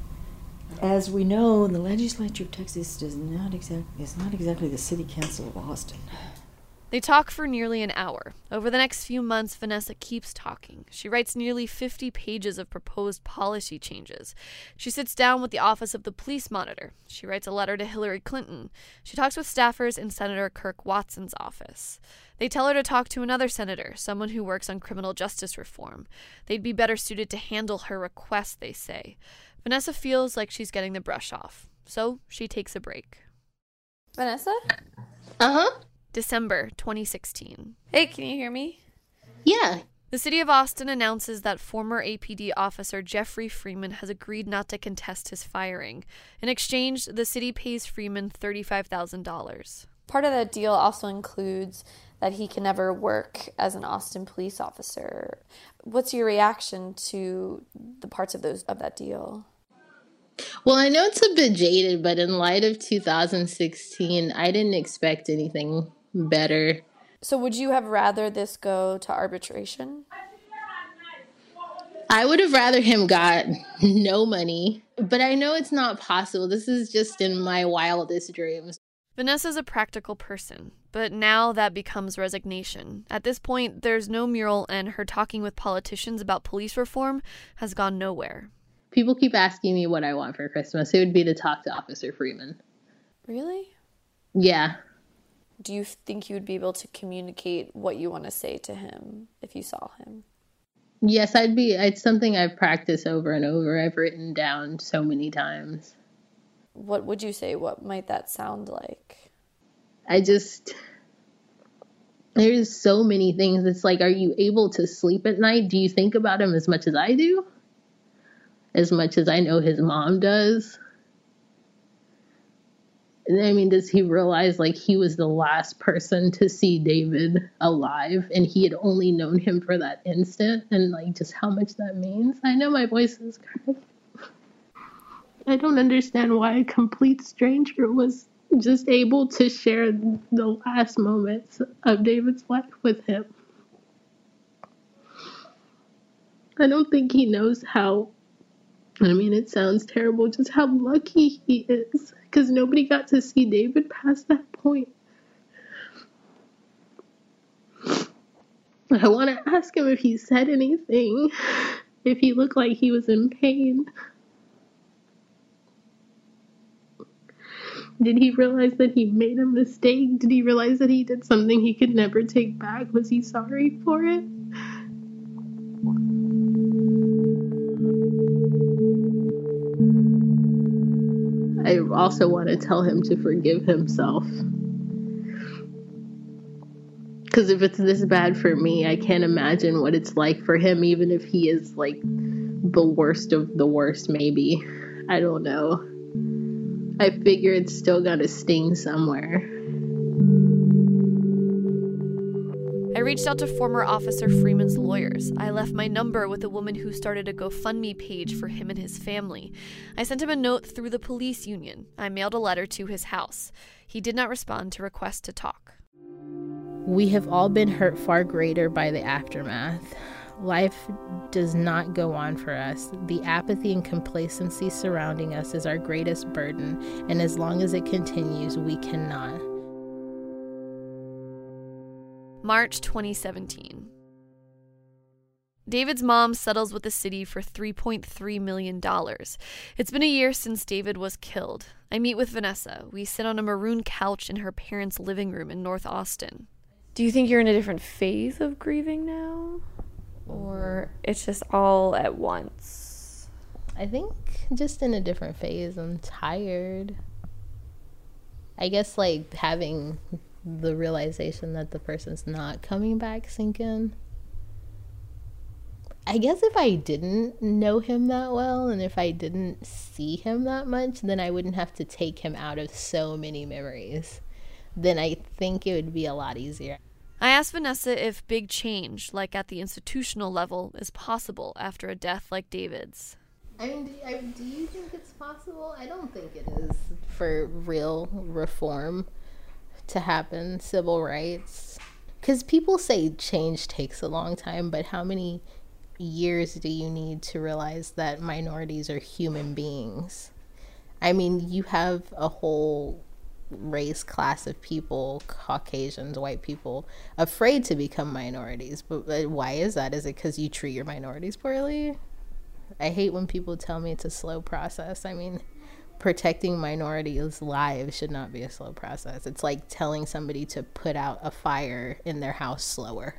J: as we know, the legislature of Texas is not exactly the city council of Austin.
A: They talk for nearly an hour. Over the next few months, Vanessa keeps talking. She writes nearly 50 pages of proposed policy changes. She sits down with the Office of the Police Monitor. She writes a letter to Hillary Clinton. She talks with staffers in Senator Kirk Watson's office. They tell her to talk to another senator, someone who works on criminal justice reform. They'd be better suited to handle her requests, they say. Vanessa feels like she's getting the brush off, so she takes a break. Vanessa?
V: Uh-huh.
A: December 2016. Hey, can you hear me?
V: Yeah.
A: The city of Austin announces that former APD officer Jeffrey Freeman has agreed not to contest his firing. In exchange, the city pays Freeman $35,000.
K: Part of that deal also includes that he can never work as an Austin police officer. What's your reaction to the parts of that deal?
V: Well, I know it's a bit jaded, but in light of 2016, I didn't expect anything better.
K: So would you have rather this go to arbitration?
V: I would have rather him got no money, but I know it's not possible. This is just in my wildest dreams.
A: Vanessa's a practical person, but now that becomes resignation. At this point, there's no mural, and her talking with politicians about police reform has gone nowhere.
V: People keep asking me what I want for Christmas. It would be to talk to Officer Freeman.
K: Really?
V: Yeah.
K: Do you think you would be able to communicate what you want to say to him if you saw him?
V: Yes, it's something I've practiced over and over. I've written down so many times.
K: What would you say? What might that sound like?
V: There's so many things. It's like, are you able to sleep at night? Do you think about him as much as I do? As much as I know his mom does? I mean, does he realize, like, he was the last person to see David alive, and he had only known him for that instant, and, like, just how much that means? I know my voice is cracked. I don't understand why a complete stranger was just able to share the last moments of David's life with him. I don't think he knows how, I mean, it sounds terrible, just how lucky he is, because nobody got to see David past that point. I want to ask him if he said anything, if he looked like he was in pain. Did he realize that he made a mistake? Did he realize that he did something he could never take back? Was he sorry for it? I also want to tell him to forgive himself. Because if it's this bad for me, I can't imagine what it's like for him, even if he is like the worst of the worst, maybe. I don't know. I figure it's still got to sting somewhere.
A: I reached out to former Officer Freeman's lawyers. I left my number with a woman who started a GoFundMe page for him and his family. I sent him a note through the police union. I mailed a letter to his house. He did not respond to requests to talk.
V: We have all been hurt far greater by the aftermath. Life does not go on for us. The apathy and complacency surrounding us is our greatest burden, and as long as it continues, we cannot.
A: March 2017. David's mom settles with the city for $3.3 million. It's been a year since David was killed. I meet with Vanessa. We sit on a maroon couch in her parents' living room in North Austin.
K: Do you think you're in a different phase of grieving now? Or it's just all at once?
V: I think just in a different phase. I'm tired. I guess like having the realization that the person's not coming back sink in. I guess if I didn't know him that well and if I didn't see him that much, then I wouldn't have to take him out of so many memories. Then I think it would be a lot easier.
A: I asked Vanessa if big change, like at the institutional level, is possible after a death like David's.
V: I mean, do you think it's possible? I don't think it is for real reform to happen, civil rights. Because people say change takes a long time, but how many years do you need to realize that minorities are human beings? I mean, you have a whole race class of people, Caucasians, white people, afraid to become minorities. But why is that? Is it because you treat your minorities poorly? I hate when people tell me it's a slow process. I mean, protecting minorities' lives should not be a slow process. It's like telling somebody to put out a fire in their house slower.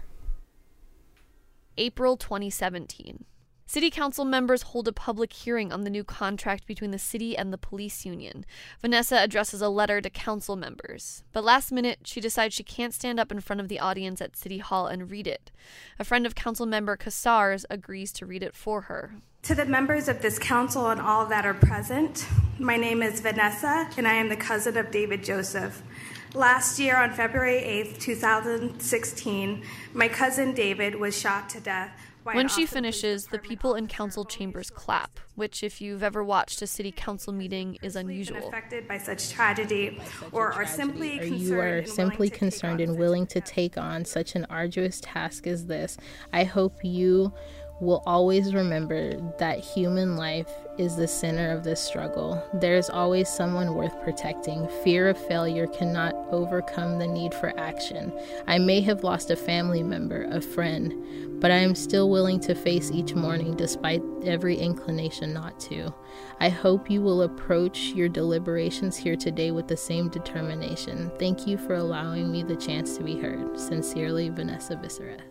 A: April 2017. City council members hold a public hearing on the new contract between the city and the police union. Vanessa addresses a letter to council members. But last minute, she decides she can't stand up in front of the audience at City Hall and read it. A friend of council member Cassars agrees to read it for her.
M: To the members of this council and all that are present, my name is Vanessa, and I am the cousin of David Joseph. Last year, on February 8th, 2016, my cousin David was shot to death.
A: When she finishes, the people in council chambers clap, which, if you've ever watched a city council meeting, is unusual.
M: Affected by such tragedy, or are simply
V: concerned and willing to take on such an arduous task as this, I hope you will always remember that human life is the center of this struggle. There is always someone worth protecting. Fear of failure cannot overcome the need for action. I may have lost a family member, a friend, but I am still willing to face each morning despite every inclination not to. I hope you will approach your deliberations here today with the same determination. Thank you for allowing me the chance to be heard. Sincerely, Vanessa Viscereth.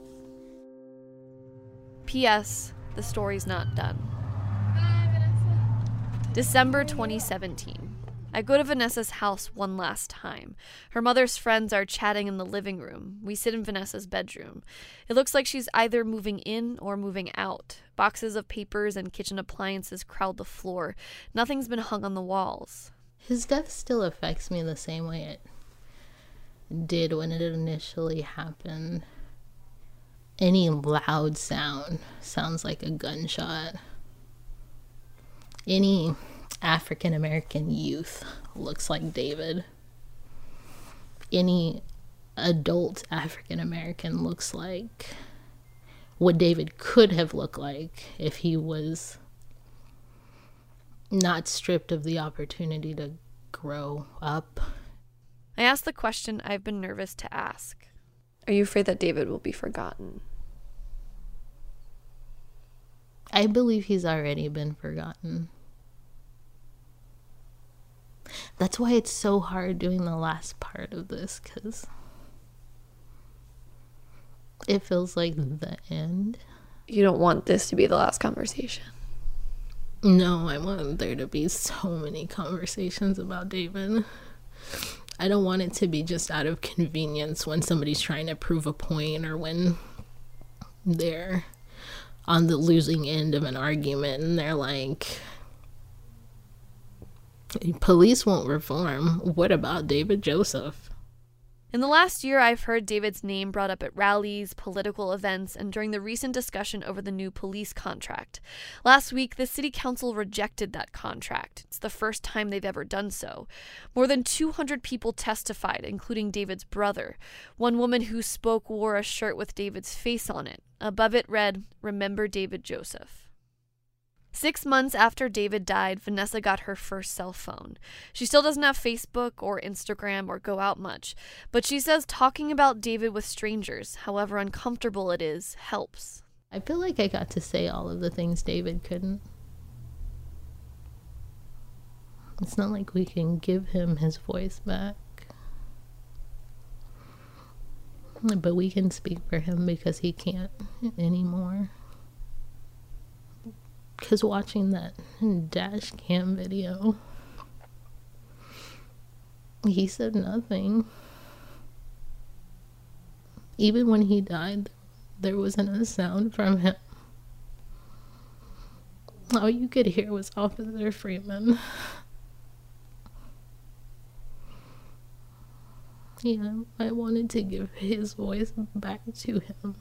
A: P.S. The story's not done. Bye, Vanessa. December 2017. I go to Vanessa's house one last time. Her mother's friends are chatting in the living room. We sit in Vanessa's bedroom. It looks like she's either moving in or moving out. Boxes of papers and kitchen appliances crowd the floor. Nothing's been hung on the walls.
V: His death still affects me the same way it did when it initially happened. Any loud sound sounds like a gunshot. Any African American youth looks like David. Any adult African American looks like what David could have looked like if he was not stripped of the opportunity to grow up.
A: I asked the question I've been nervous to ask. Are you afraid that David will be forgotten?
V: I believe he's already been forgotten. That's why it's so hard doing the last part of this, because it feels like the end.
A: You don't want this to be the last conversation?
V: No, I want there to be so many conversations about David. I don't want it to be just out of convenience when somebody's trying to prove a point or when they're on the losing end of an argument and they're like, police won't reform. What about David Joseph?
A: In the last year, I've heard David's name brought up at rallies, political events, and during the recent discussion over the new police contract. Last week, the city council rejected that contract. It's the first time they've ever done so. More than 200 people testified, including David's brother. One woman who spoke wore a shirt with David's face on it. Above it read, "Remember David Joseph." 6 months after David died, Vanessa got her first cell phone. She still doesn't have Facebook or Instagram or go out much, but she says talking about David with strangers, however uncomfortable it is, helps.
V: I feel like I got to say all of the things David couldn't. It's not like we can give him his voice back. But we can speak for him because he can't anymore. Because watching that dash cam video, he said nothing. Even when he died, there wasn't a sound from him. All you could hear was Officer Freeman. Yeah, I wanted to give his voice back to him.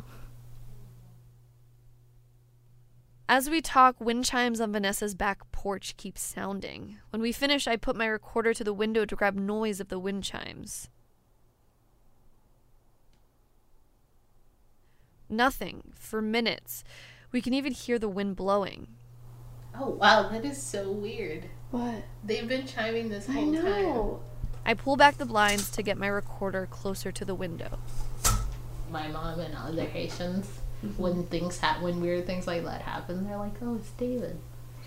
A: As we talk, wind chimes on Vanessa's back porch keep sounding. When we finish, I put my recorder to the window to grab noise of the wind chimes. Nothing for minutes. We can even hear the wind blowing.
V: Oh wow, that is so weird.
A: What?
V: They've been chiming this whole time.
A: I pull back the blinds to get my recorder closer to the window.
V: My mom and other Haitians, when when weird things like that happen, they're like, "Oh, it's David."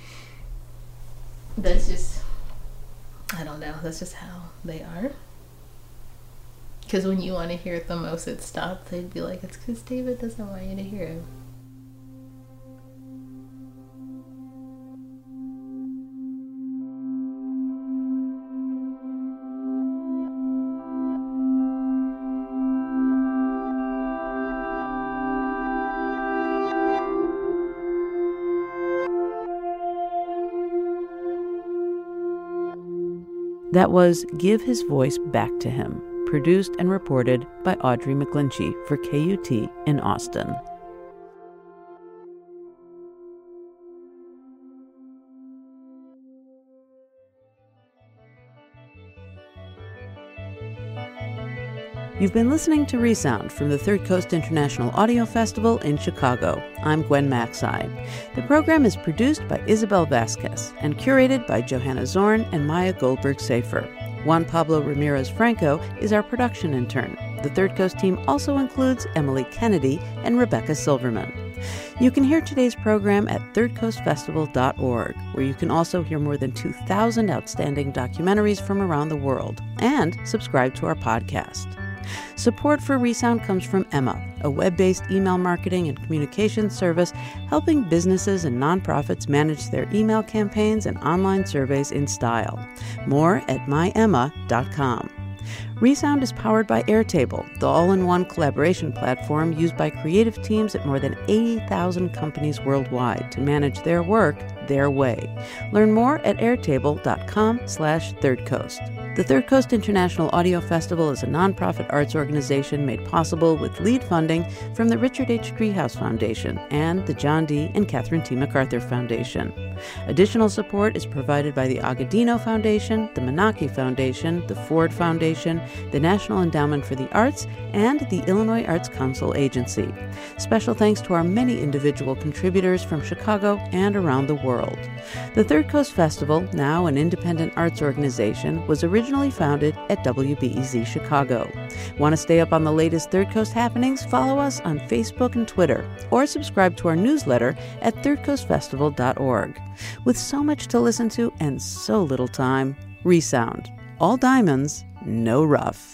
V: That's just, I don't know. That's just how they are. Because when you want to hear it the most, it stops. They'd be like, "It's because David doesn't want you to hear him."
C: That was Give His Voice Back to Him, produced and reported by Audrey McGlinchey for KUT in Austin. You've been listening to Resound from the Third Coast International Audio Festival in Chicago. I'm Gwen Macsai. The program is produced by Isabel Vasquez and curated by Johanna Zorn and Maya Goldberg-Safer. Juan Pablo Ramirez-Franco is our production intern. The Third Coast team also includes Emily Kennedy and Rebecca Silverman. You can hear today's program at thirdcoastfestival.org, where you can also hear more than 2,000 outstanding documentaries from around the world and subscribe to our podcast. Support for Resound comes from Emma, a web-based email marketing and communications service helping businesses and nonprofits manage their email campaigns and online surveys in style. More at myemma.com. Resound is powered by Airtable, the all-in-one collaboration platform used by creative teams at more than 80,000 companies worldwide to manage their work their way. Learn more at airtable.com/thirdcoast. The Third Coast International Audio Festival is a nonprofit arts organization made possible with lead funding from the Richard H. Driehaus Foundation and the John D. and Catherine T. MacArthur Foundation. Additional support is provided by the Agudino Foundation, the Menaki Foundation, the Ford Foundation, the National Endowment for the Arts, and the Illinois Arts Council Agency. Special thanks to our many individual contributors from Chicago and around the world. The Third Coast Festival, now an independent arts organization, was originally founded at WBEZ Chicago. Want to stay up on the latest Third Coast happenings? Follow us on Facebook and Twitter, or subscribe to our newsletter at thirdcoastfestival.org. With so much to listen to and so little time, Resound. All diamonds, no rough.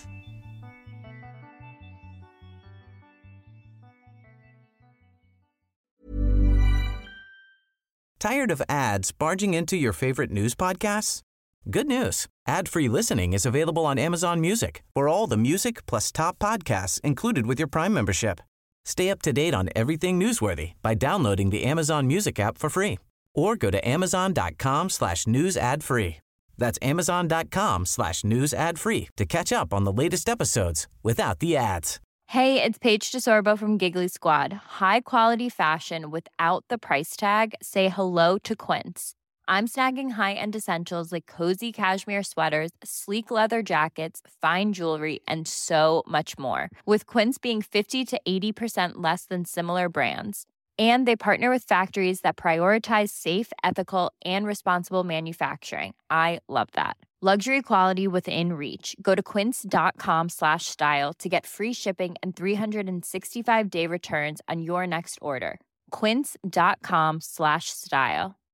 B: Tired of ads barging into your favorite news podcasts? Good news. Ad-free listening is available on Amazon Music for all the music plus top podcasts included with your Prime membership. Stay up to date on everything newsworthy by downloading the Amazon Music app for free or go to amazon.com/news ad free. That's amazon.com/news ad free to catch up on the latest episodes without the ads.
D: Hey, it's Paige DeSorbo from Giggly Squad. High quality fashion without the price tag. Say hello to Quince. I'm snagging high-end essentials like cozy cashmere sweaters, sleek leather jackets, fine jewelry, and so much more. With Quince being 50 to 80% less than similar brands. And they partner with factories that prioritize safe, ethical, and responsible manufacturing. I love that. Luxury quality within reach. Go to quince.com/style to get free shipping and 365-day returns on your next order. Quince.com/style.